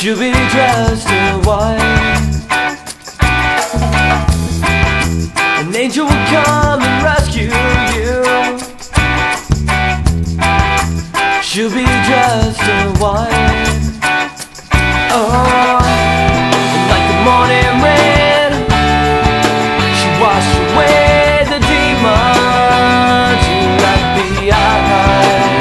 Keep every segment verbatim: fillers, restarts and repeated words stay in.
She'll be dressed in white. An angel will come and rescue you. She'll be dressed in white. Oh, like the morning rain, she washed away the demons you left behind.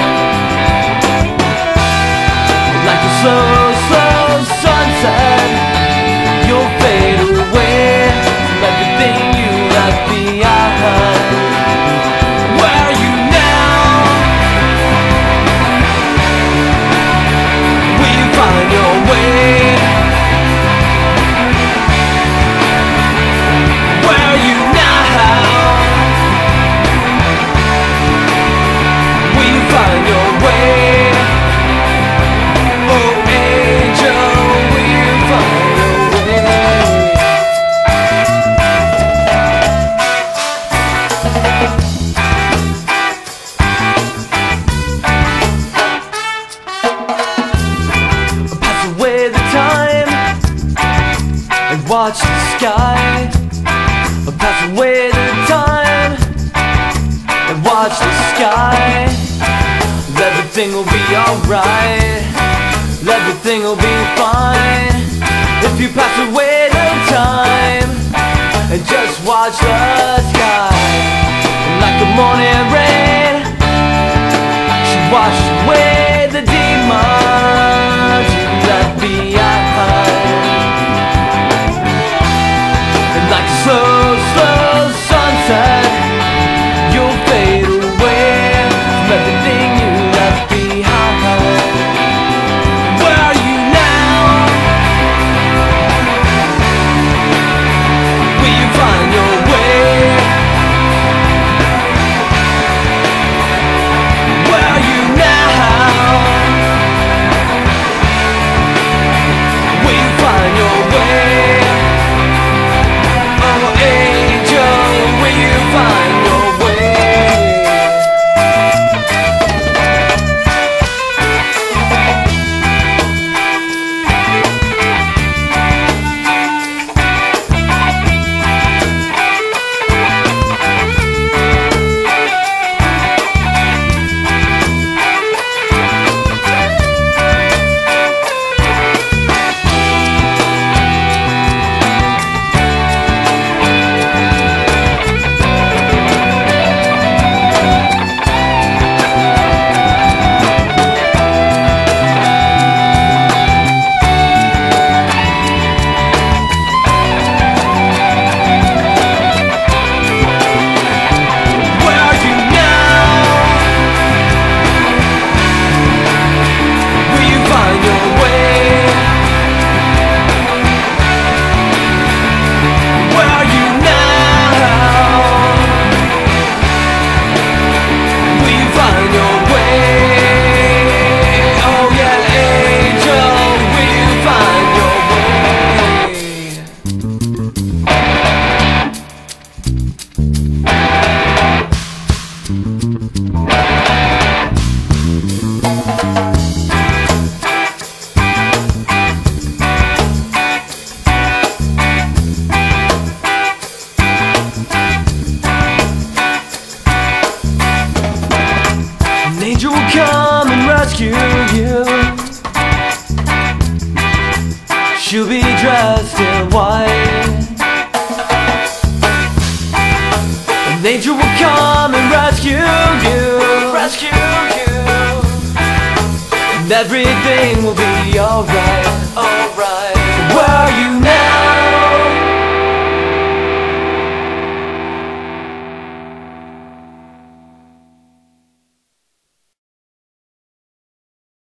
Like a slow, slow sunset, you'll fade away from everything you left behind. Where are you now? Will you find your way? Where are you now? Will you find your way? Watch the sky, pass away the time, and watch the sky. Everything will be alright, everything will be fine. If you pass away the time, and just watch the sky. Like the morning rain, she washed away the demons you left behind. Like a slow, slow sunset, you'll fade away from everything you left behind. Where are you now? Will you find your way? Where are you now? Will you find your way? Come and rescue you. She'll be dressed in white. An angel will come and rescue you. Rescue you. And everything will be alright. Oh.